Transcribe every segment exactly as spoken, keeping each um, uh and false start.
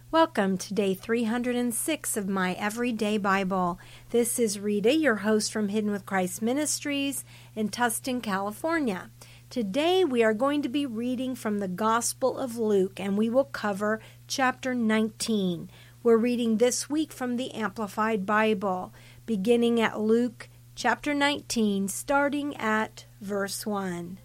Welcome to day three hundred six of my Everyday Bible. This is Rita, your host from Hidden with Christ Ministries in Tustin, California. Today we are going to be reading from the Gospel of Luke, and we will cover chapter nineteen. We're reading this week from the Amplified Bible, beginning at Luke chapter nineteen, starting at verse one.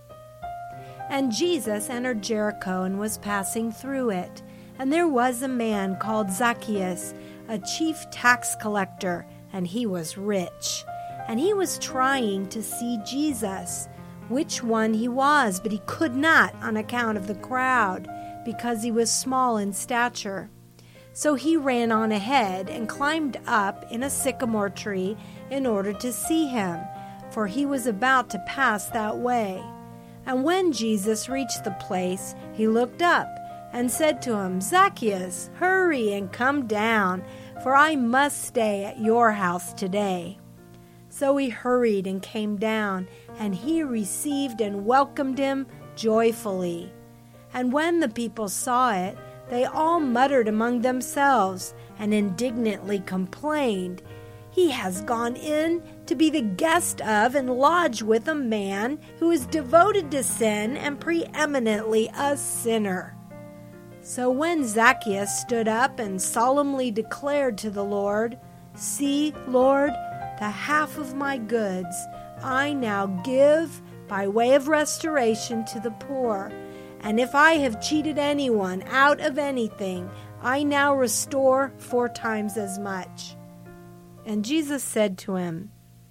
And Jesus entered Jericho and was passing through it. And there was a man called Zacchaeus, a chief tax collector, and he was rich. And he was trying to see Jesus, which one he was, but he could not on account of the crowd, because he was small in stature. So he ran on ahead and climbed up in a sycamore tree in order to see him, for he was about to pass that way. And when Jesus reached the place, he looked up and said to him, Zacchaeus, hurry and come down, for I must stay at your house today. So he hurried and came down, and he received and welcomed him joyfully. And when the people saw it, they all muttered among themselves and indignantly complained, He has gone in to be the guest of and lodge with a man who is devoted to sin and preeminently a sinner. So when Zacchaeus stood up and solemnly declared to the Lord, See, Lord, the half of my goods I now give by way of restoration to the poor. And if I have cheated anyone out of anything, I now restore four times as much. And Jesus said to him,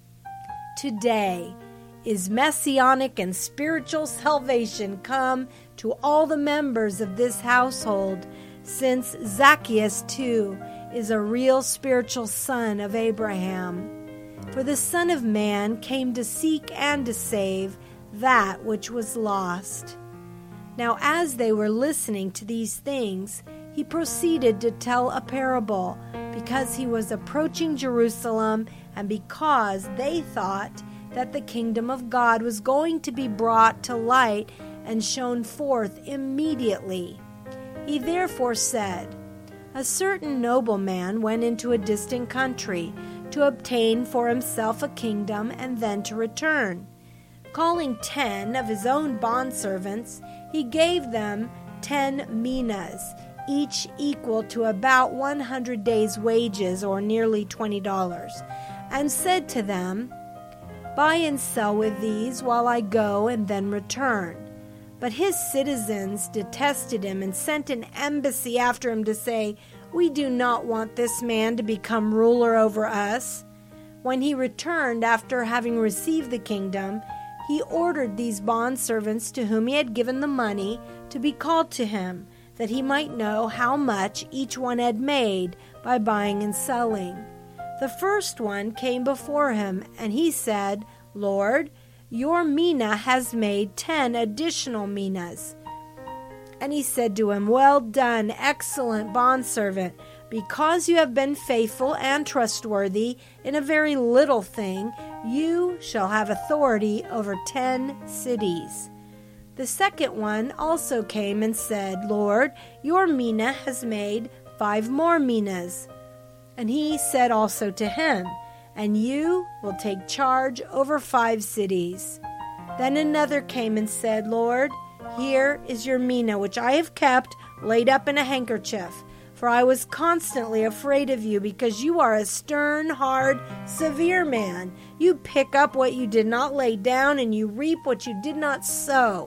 Today is messianic and spiritual salvation come to all the members of this household, since Zacchaeus too is a real spiritual son of Abraham. For the Son of Man came to seek and to save that which was lost. Now as they were listening to these things, he proceeded to tell a parable, because he was approaching Jerusalem and because they thought that the kingdom of God was going to be brought to light and shown forth immediately. He therefore said, A certain nobleman went into a distant country to obtain for himself a kingdom and then to return. Calling ten of his own bondservants, he gave them ten minas, each equal to about one hundred days' wages, or nearly twenty dollars, and said to them, Buy and sell with these while I go and then return. But his citizens detested him and sent an embassy after him to say, We do not want this man to become ruler over us. When he returned after having received the kingdom, he ordered these bondservants to whom he had given the money to be called to him, that he might know how much each one had made by buying and selling. The first one came before him, and he said, Lord, your mina has made ten additional minas. And he said to him, Well done, excellent bondservant. Because you have been faithful and trustworthy in a very little thing, you shall have authority over ten cities. The second one also came and said, Lord, your mina has made five more minas. And he said also to him, And you will take charge over five cities. Then another came and said, Lord, here is your mina, which I have kept laid up in a handkerchief. For I was constantly afraid of you, because you are a stern, hard, severe man. You pick up what you did not lay down, and you reap what you did not sow.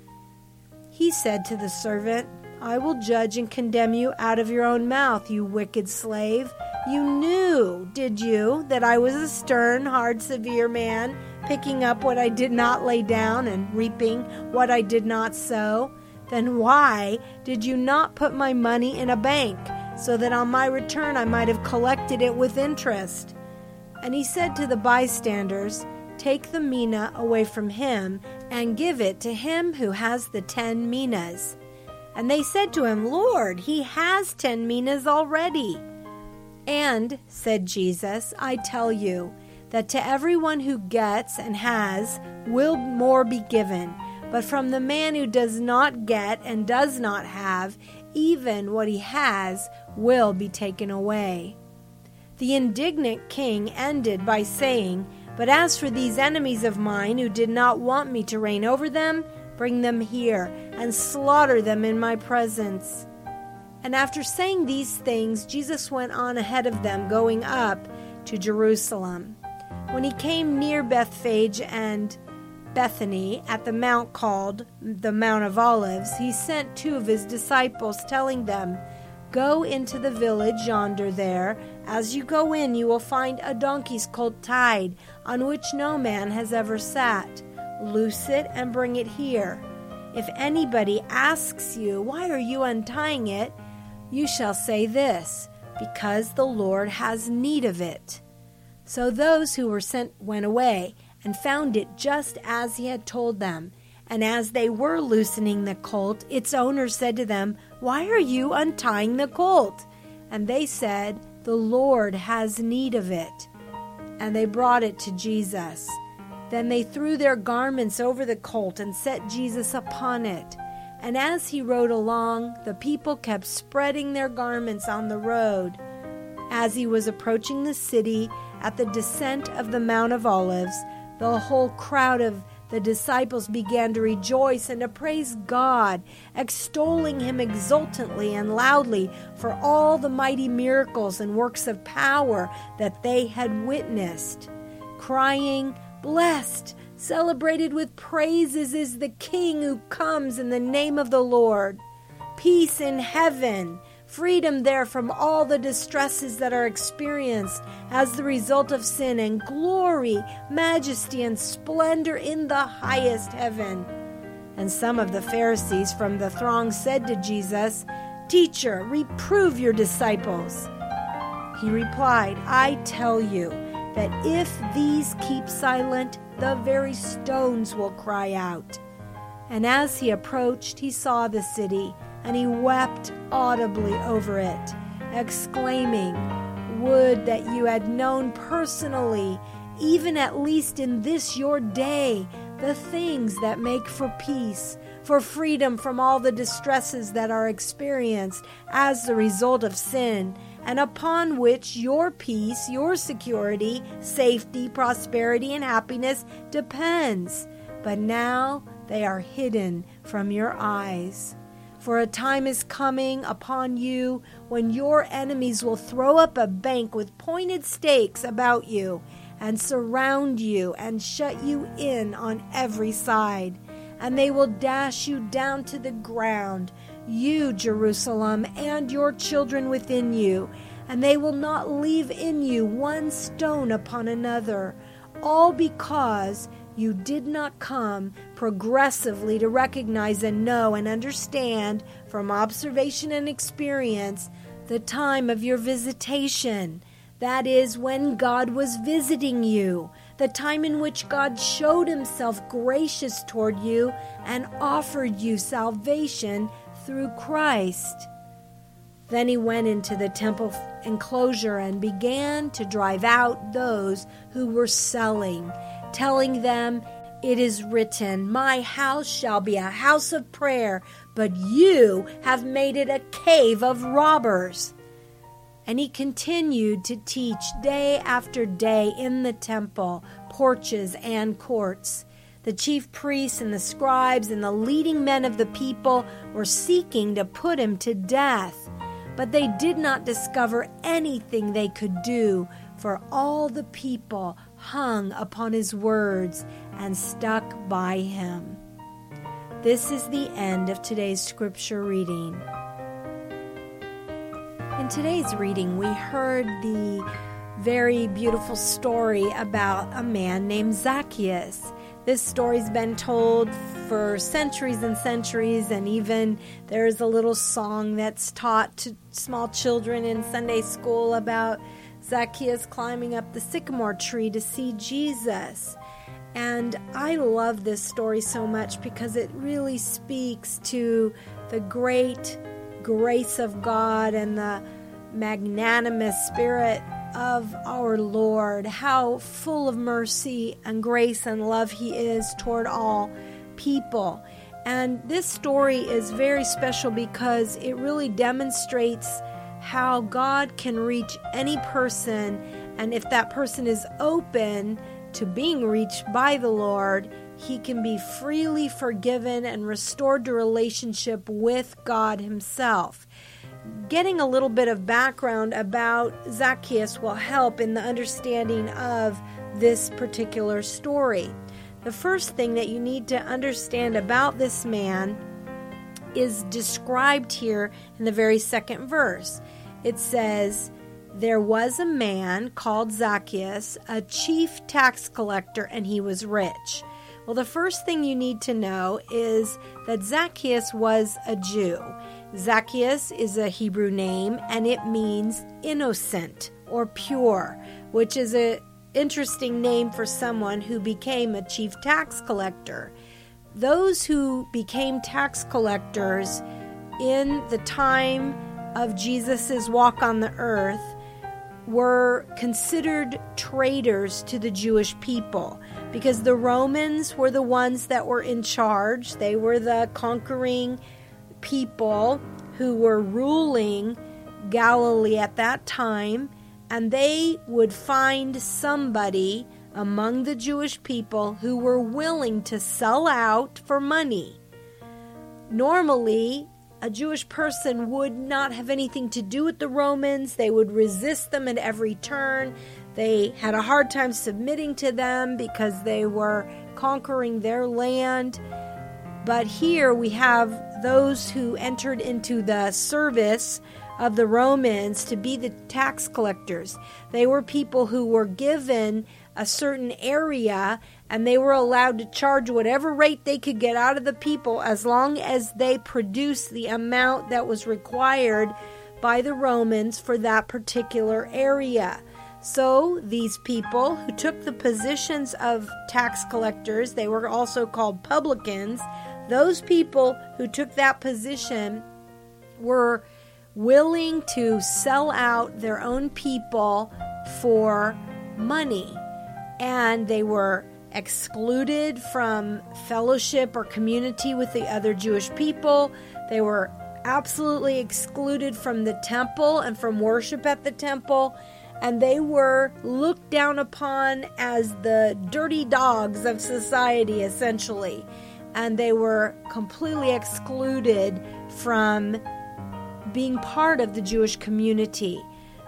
He said to the servant, I will judge and condemn you out of your own mouth, you wicked slave. You knew, did you, that I was a stern, hard, severe man, picking up what I did not lay down and reaping what I did not sow? Then why did you not put my money in a bank, so that on my return I might have collected it with interest? And he said to the bystanders, Take the mina away from him, and give it to him who has the ten minas. And they said to him, Lord, he has ten minas already. And, said Jesus, I tell you, that to everyone who gets and has will more be given. But from the man who does not get and does not have, even what he has will be taken away." The indignant king ended by saying, "But as for these enemies of mine who did not want me to reign over them, bring them here and slaughter them in my presence." And after saying these things, Jesus went on ahead of them, going up to Jerusalem. When he came near Bethphage and Bethany at the mount called the Mount of Olives, he sent two of his disciples, telling them, "Go into the village yonder there. As you go in, you will find a donkey's colt tied, on which no man has ever sat. Loose it and bring it here. If anybody asks you, 'Why are you untying it?' you shall say this, 'Because the Lord has need of it.'" So those who were sent went away and found it just as he had told them. And as they were loosening the colt, its owner said to them, "Why are you untying the colt?" And they said, "The Lord has need of it." And they brought it to Jesus. Then they threw their garments over the colt and set Jesus upon it. And as he rode along, the people kept spreading their garments on the road. As he was approaching the city at the descent of the Mount of Olives, the whole crowd of the disciples began to rejoice and to praise God, extolling him exultantly and loudly for all the mighty miracles and works of power that they had witnessed, crying, "Blessed, celebrated with praises is the King who comes in the name of the Lord. Peace in heaven, freedom there from all the distresses that are experienced as the result of sin, and glory, majesty, and splendor in the highest heaven." And some of the Pharisees from the throng said to Jesus, "Teacher, reprove your disciples." He replied, "I tell you that if these keep silent, the very stones will cry out." And as he approached, he saw the city, and he wept audibly over it, exclaiming, "Would that you had known personally, even at least in this your day, the things that make for peace, for freedom from all the distresses that are experienced as the result of sin, and upon which your peace, your security, safety, prosperity, and happiness depends. But now they are hidden from your eyes. For a time is coming upon you when your enemies will throw up a bank with pointed stakes about you and surround you and shut you in on every side. And they will dash you down to the ground, you, Jerusalem, and your children within you. And they will not leave in you one stone upon another, all because you did not come progressively to recognize and know and understand from observation and experience the time of your visitation. That is, when God was visiting you, the time in which God showed himself gracious toward you and offered you salvation through Christ. Then he went into the temple enclosure and began to drive out those who were selling, telling them, "It is written, 'My house shall be a house of prayer,' but you have made it a cave of robbers." And he continued to teach day after day in the temple, porches, and courts. The chief priests and the scribes and the leading men of the people were seeking to put him to death, but they did not discover anything they could do, for all the people hung upon his words and stuck by him. This is the end of today's scripture reading. In today's reading, we heard the very beautiful story about a man named Zacchaeus. This story's been told for centuries and centuries, and even there's a little song that's taught to small children in Sunday school about Zacchaeus climbing up the sycamore tree to see Jesus. And I love this story so much because it really speaks to the great grace of God and the magnanimous spirit of our Lord, how full of mercy and grace and love he is toward all people. And this story is very special because it really demonstrates how God can reach any person, and if that person is open to being reached by the Lord, he can be freely forgiven and restored to relationship with God himself. Getting a little bit of background about Zacchaeus will help in the understanding of this particular story. The first thing that you need to understand about this man is described here in the very second verse. It says, "There was a man called Zacchaeus, a chief tax collector, and he was rich." Well, the first thing you need to know is that Zacchaeus was a Jew. Zacchaeus is a Hebrew name, and it means innocent or pure, which is an interesting name for someone who became a chief tax collector. Those who became tax collectors in the time of Jesus' walk on the earth were considered traitors to the Jewish people, because the Romans were the ones that were in charge. They were the conquering people who were ruling Galilee at that time, and they would find somebody among the Jewish people who were willing to sell out for money. Normally, a Jewish person would not have anything to do with the Romans. They would resist them at every turn. They had a hard time submitting to them because they were conquering their land. But here we have those who entered into the service of the Romans to be the tax collectors. They were people who were given a certain area, and they were allowed to charge whatever rate they could get out of the people as long as they produced the amount that was required by the Romans for that particular area. So these people who took the positions of tax collectors, they were also called publicans. Those people who took that position were willing to sell out their own people for money. And they were excluded from fellowship or community with the other Jewish people. They were absolutely excluded from the temple and from worship at the temple. And they were looked down upon as the dirty dogs of society, essentially. And they were completely excluded from being part of the Jewish community.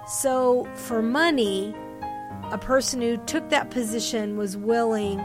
So for money, a person who took that position was willing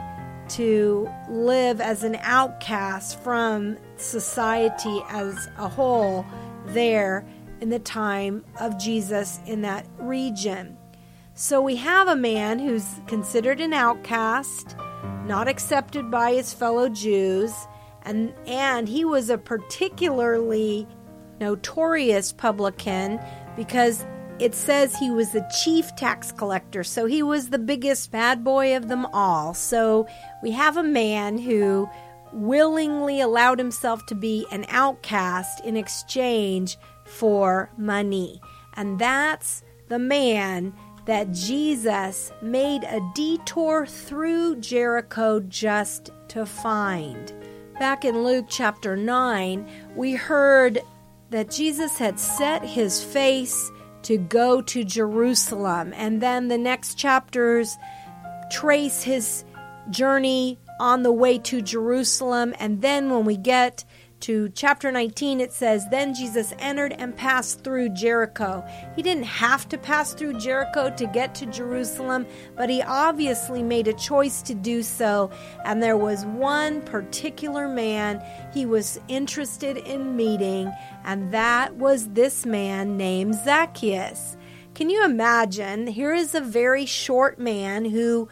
to live as an outcast from society as a whole there in the time of Jesus in that region. So we have a man who's considered an outcast, not accepted by his fellow Jews, and, and he was a particularly notorious publican because it says he was the chief tax collector, so he was the biggest bad boy of them all. So we have a man who willingly allowed himself to be an outcast in exchange for money. And that's the man that Jesus made a detour through Jericho just to find. Back in Luke chapter nine, we heard that Jesus had set his face to go to Jerusalem. And then the next chapters trace his journey on the way to Jerusalem. And then when we get to chapter nineteen, it says, "Then Jesus entered and passed through Jericho." He didn't have to pass through Jericho to get to Jerusalem, but he obviously made a choice to do so. And there was one particular man he was interested in meeting, and that was this man named Zacchaeus. Can you imagine? Here is a very short man who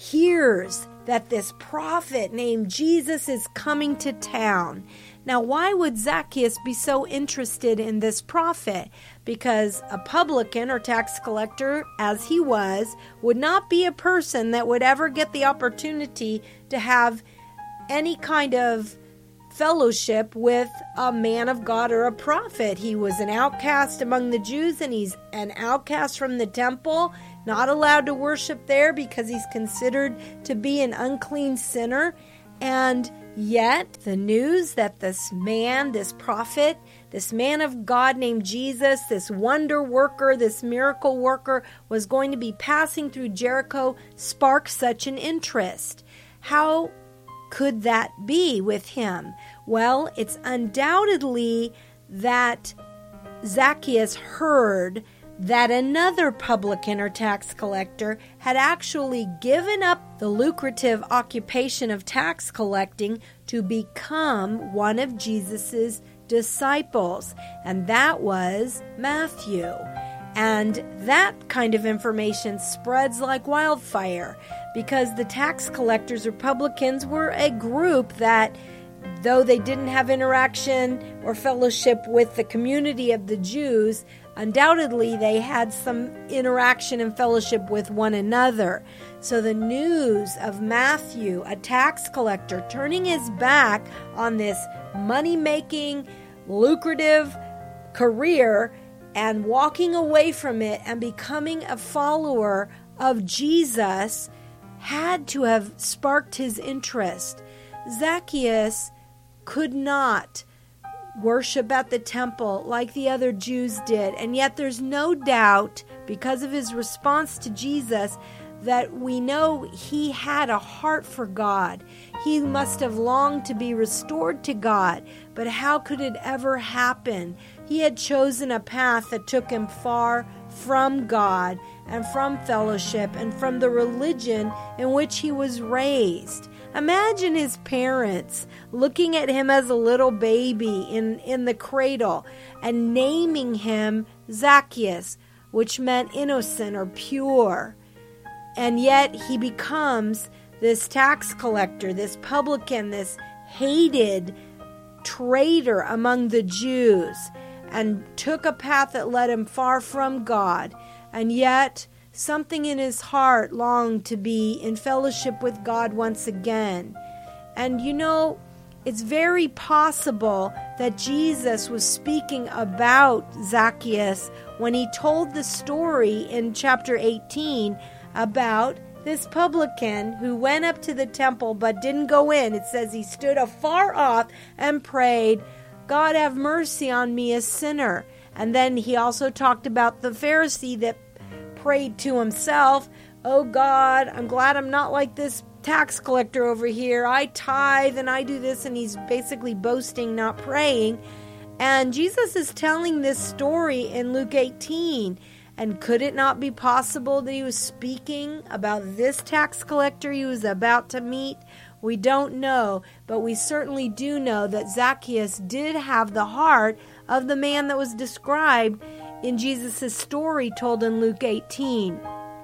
hears that this prophet named Jesus is coming to town. Now, why would Zacchaeus be so interested in this prophet? Because a publican or tax collector, as he was, would not be a person that would ever get the opportunity to have any kind of fellowship with a man of God or a prophet. He was an outcast among the Jews, and he's an outcast from the temple, not allowed to worship there because he's considered to be an unclean sinner. And yet the news that this man, this prophet, this man of God named Jesus, this wonder worker, this miracle worker was going to be passing through Jericho sparked such an interest. How could that be with him? Well, it's undoubtedly that Zacchaeus heard that another publican or tax collector had actually given up the lucrative occupation of tax collecting to become one of Jesus's disciples, and that was Matthew. And that kind of information spreads like wildfire because the tax collectors or publicans were a group that, though they didn't have interaction or fellowship with the community of the Jews, undoubtedly they had some interaction and fellowship with one another. So the news of Matthew, a tax collector, turning his back on this money-making, lucrative career and walking away from it and becoming a follower of Jesus had to have sparked his interest. Zacchaeus could not worship at the temple like the other Jews did, and yet there's no doubt, because of his response to Jesus, that we know he had a heart for God. He must have longed to be restored to God, but how could it ever happen? He had chosen a path that took him far from God and from fellowship and from the religion in which he was raised. Imagine his parents looking at him as a little baby in, in the cradle and naming him Zacchaeus, which meant innocent or pure. And yet he becomes this tax collector, this publican, this hated traitor among the Jews, and took a path that led him far from God. And yet something in his heart longed to be in fellowship with God once again. And you know, it's very possible that Jesus was speaking about Zacchaeus when he told the story in chapter eighteen about this publican who went up to the temple but didn't go in. It says he stood afar off and prayed, "God, have mercy on me, a sinner." And then he also talked about the Pharisee that prayed to himself, "Oh God, I'm glad I'm not like this tax collector over here. I tithe and I do this," and he's basically boasting, not praying. And Jesus is telling this story in Luke eighteen. And could it not be possible that he was speaking about this tax collector he was about to meet? We don't know, but we certainly do know that Zacchaeus did have the heart of the man that was described in Jesus' story told in Luke eighteen.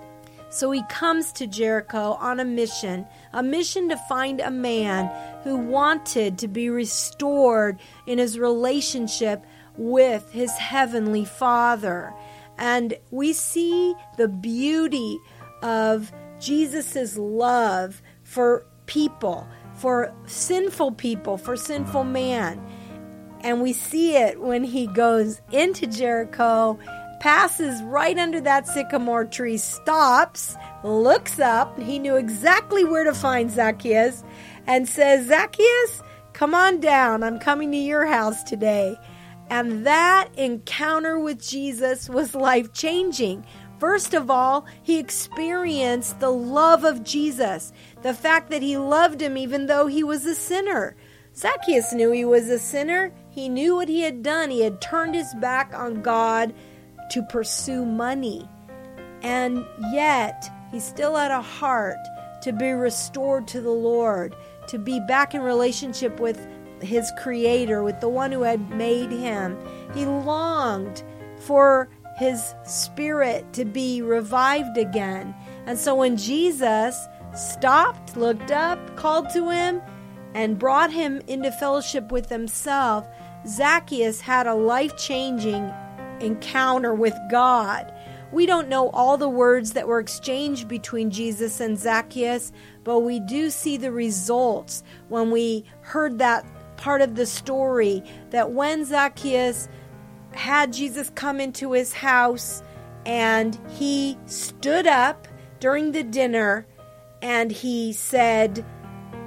So he comes to Jericho on a mission, a mission to find a man who wanted to be restored in his relationship with his heavenly Father. And we see the beauty of Jesus' love for people, for sinful people, for sinful man. And we see it when he goes into Jericho, passes right under that sycamore tree, stops, looks up. He knew exactly where to find Zacchaeus and says, "Zacchaeus, come on down. I'm coming to your house today." And that encounter with Jesus was life-changing. First of all, he experienced the love of Jesus, the fact that he loved him even though he was a sinner. Zacchaeus knew he was a sinner. He knew what he had done. He had turned his back on God to pursue money. And yet, he still had a heart to be restored to the Lord, to be back in relationship with his Creator, with the one who had made him. He longed for his spirit to be revived again. And so when Jesus stopped, looked up, called to him, and brought him into fellowship with himself, Zacchaeus had a life-changing encounter with God. We don't know all the words that were exchanged between Jesus and Zacchaeus, but we do see the results when we heard that part of the story, that when Zacchaeus had Jesus come into his house and he stood up during the dinner and he said,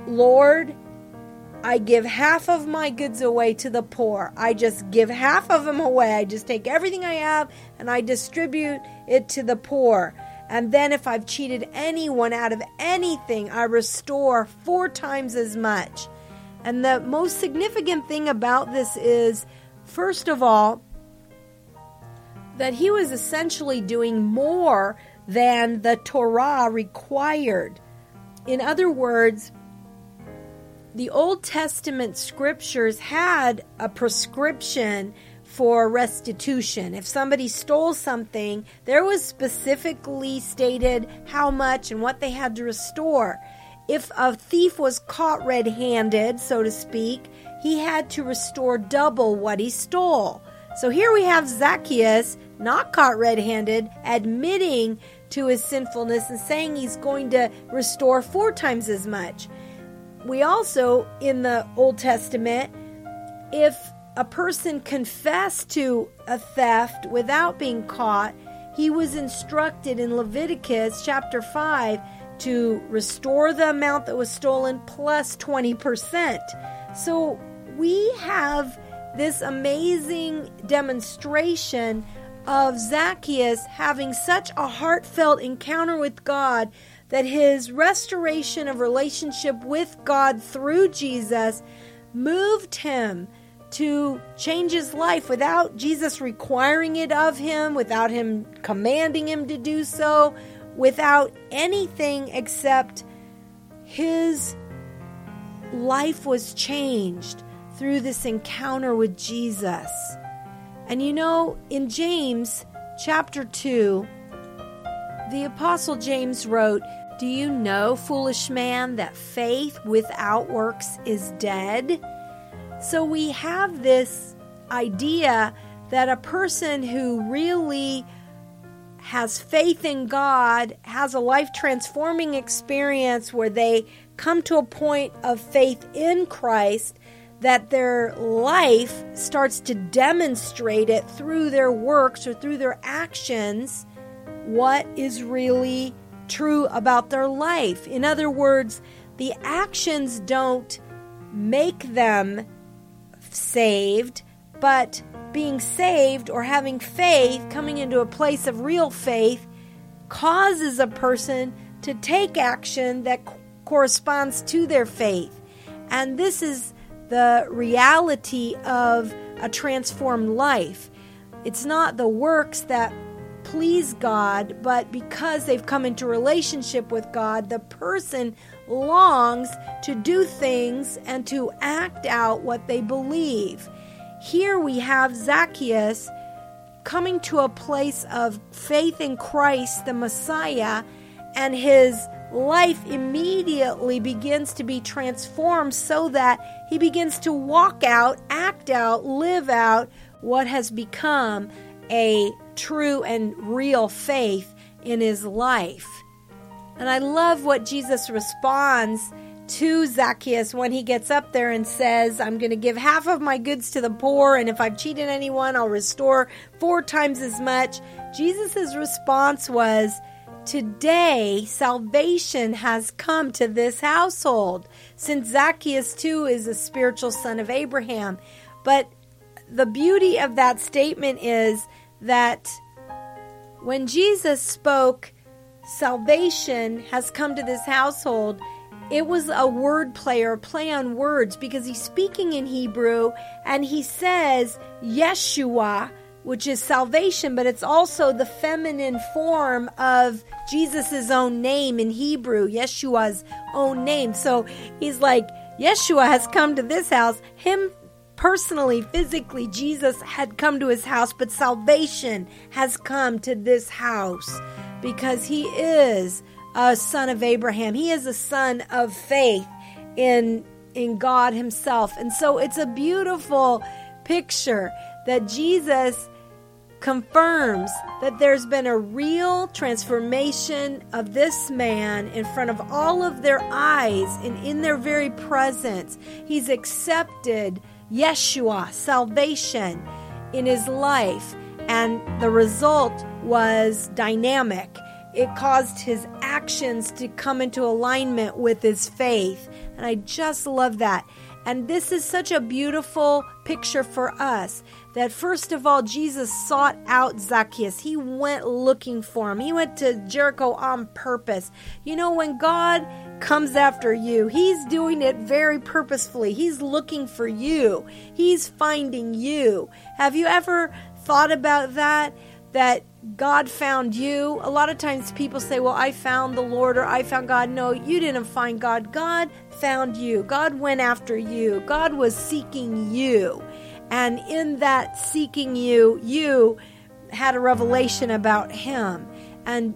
Lord, I give half of my goods away to the poor. I just give half of them away. I just take everything I have and I distribute it to the poor. And then if I've cheated anyone out of anything, I restore four times as much. And the most significant thing about this is, first of all, that he was essentially doing more than the Torah required. In other words, the Old Testament scriptures had a prescription for restitution. If somebody stole something, there was specifically stated how much and what they had to restore. If a thief was caught red-handed, so to speak, he had to restore double what he stole. So here we have Zacchaeus, not caught red-handed, admitting to his sinfulness and saying he's going to restore four times as much. We also, in the Old Testament, if a person confessed to a theft without being caught, he was instructed in Leviticus chapter five to restore the amount that was stolen plus twenty percent. So we have this amazing demonstration of Zacchaeus having such a heartfelt encounter with God that his restoration of relationship with God through Jesus moved him to change his life without Jesus requiring it of him, without him commanding him to do so, without anything except his life was changed through this encounter with Jesus. And you know, in James chapter two, the Apostle James wrote, "Do you know, foolish man, that faith without works is dead?" So we have this idea that a person who really has faith in God, has a life-transforming experience where they come to a point of faith in Christ, that their life starts to demonstrate it through their works or through their actions, what is really true about their life. In other words, the actions don't make them saved, but being saved or having faith, coming into a place of real faith, causes a person to take action that c- corresponds to their faith. And this is the reality of a transformed life. It's not the works that please God, but because they've come into relationship with God, the person longs to do things and to act out what they believe. Here we have Zacchaeus coming to a place of faith in Christ, the Messiah, and his life immediately begins to be transformed so that he begins to walk out, act out, live out what has become a true and real faith in his life. And I love what Jesus responds to Zacchaeus when he gets up there and says, "I'm going to give half of my goods to the poor, and if I've cheated anyone, I'll restore four times as much." Jesus' response was, "Today, salvation has come to this household," since Zacchaeus too is a spiritual son of Abraham. But the beauty of that statement is that when Jesus spoke, "Salvation has come to this household," it was a word play or a play on words, because he's speaking in Hebrew and he says Yeshua, which is salvation, but it's also the feminine form of Jesus' own name in Hebrew, Yeshua's own name. So he's like, Yeshua has come to this house. Him personally, physically, Jesus had come to his house, but salvation has come to this house because he is a son of Abraham. He is a son of faith in, in God himself. And so it's a beautiful picture that Jesus confirms that there's been a real transformation of this man in front of all of their eyes and in their very presence. He's accepted Yeshua, salvation, in his life, and the result was dynamic. It caused his actions to come into alignment with his faith. And I just love that. And this is such a beautiful picture for us that first of all, Jesus sought out Zacchaeus. He went looking for him. He went to Jericho on purpose. You know, when God comes after you, he's doing it very purposefully. He's looking for you. He's finding you. Have you ever thought about that? That God found you? A lot of times people say, well, I found the Lord or I found God. No, you didn't find God. God found you. God went after you. God was seeking you. And in that seeking you, you had a revelation about him. And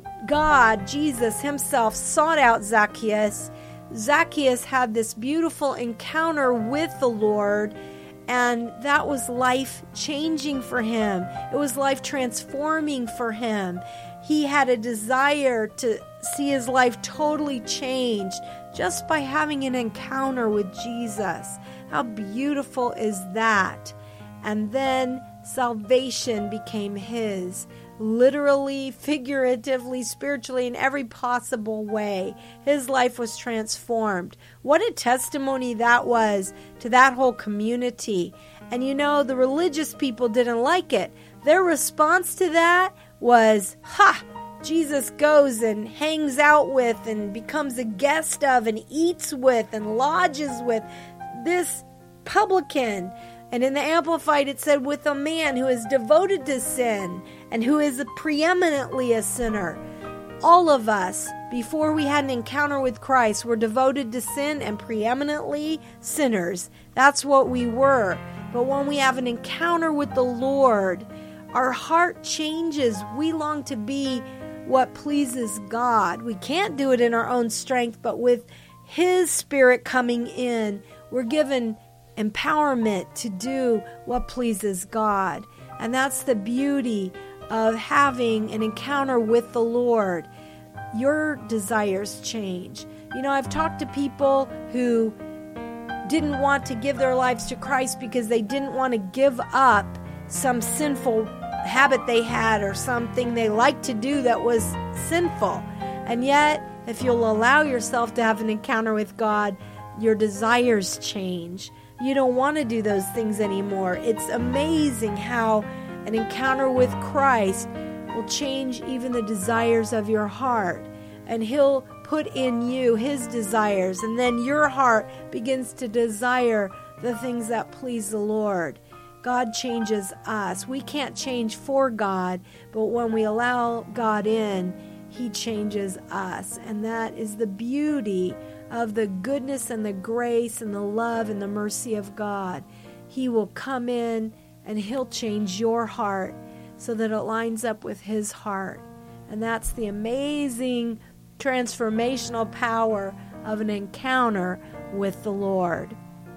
God, Jesus himself, sought out Zacchaeus. Zacchaeus had this beautiful encounter with the Lord, and that was life-changing for him. It was life-transforming for him. He had a desire to see his life totally changed just by having an encounter with Jesus. How beautiful is that? And then salvation became his, literally, figuratively, spiritually, in every possible way. His life was transformed. What a testimony that was to that whole community. And you know, the religious people didn't like it. Their response to that was, ha! Jesus goes and hangs out with and becomes a guest of and eats with and lodges with this publican. And in the Amplified it said, with a man who is devoted to sin and who is preeminently a sinner. All of us, before we had an encounter with Christ, were devoted to sin and preeminently sinners. That's what we were. But when we have an encounter with the Lord, our heart changes. We long to be what pleases God. We can't do it in our own strength, but with his Spirit coming in, we're given empowerment to do what pleases God. And that's the beauty of having an encounter with the Lord. Your desires change. You know, I've talked to people who didn't want to give their lives to Christ because they didn't want to give up some sinful habit they had or something they liked to do that was sinful. And yet, if you'll allow yourself to have an encounter with God, your desires change. You don't want to do those things anymore. It's amazing how an encounter with Christ will change even the desires of your heart. And he'll put in you his desires, and then your heart begins to desire the things that please the Lord. God changes us. We can't change for God, but when we allow God in, he changes us. And that is the beauty of the goodness and the grace and the love and the mercy of God. He will come in and he'll change your heart so that it lines up with his heart. And that's the amazing transformational power of an encounter with the Lord.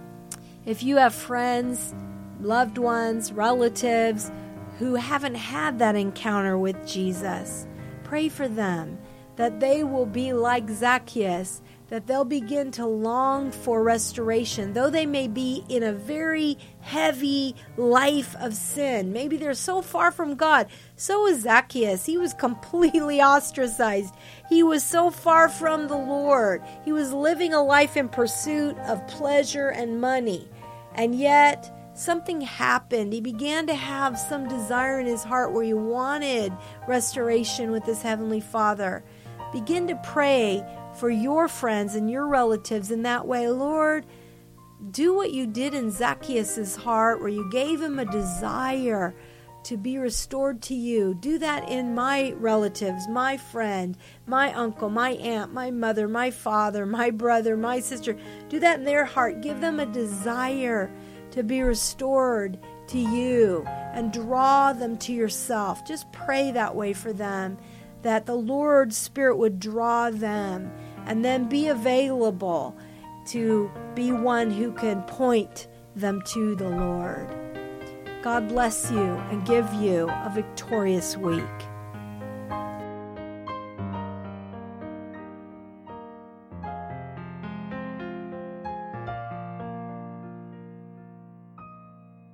If you have friends, loved ones, relatives who haven't had that encounter with Jesus, pray for them that they will be like Zacchaeus, that they'll begin to long for restoration, though they may be in a very heavy life of sin. Maybe they're so far from God. So was Zacchaeus. He was completely ostracized. He was so far from the Lord. He was living a life in pursuit of pleasure and money. And yet, something happened. He began to have some desire in his heart where he wanted restoration with his Heavenly Father. Begin to pray for your friends and your relatives in that way. Lord, do what you did in Zacchaeus' heart, where you gave him a desire to be restored to you. Do that in my relatives, my friend, my uncle, my aunt, my mother, my father, my brother, my sister. Do that in their heart. Give them a desire to be restored to you and draw them to yourself. Just pray that way for them, that the Lord's Spirit would draw them, and then be available to be one who can point them to the Lord. God bless you and give you a victorious week.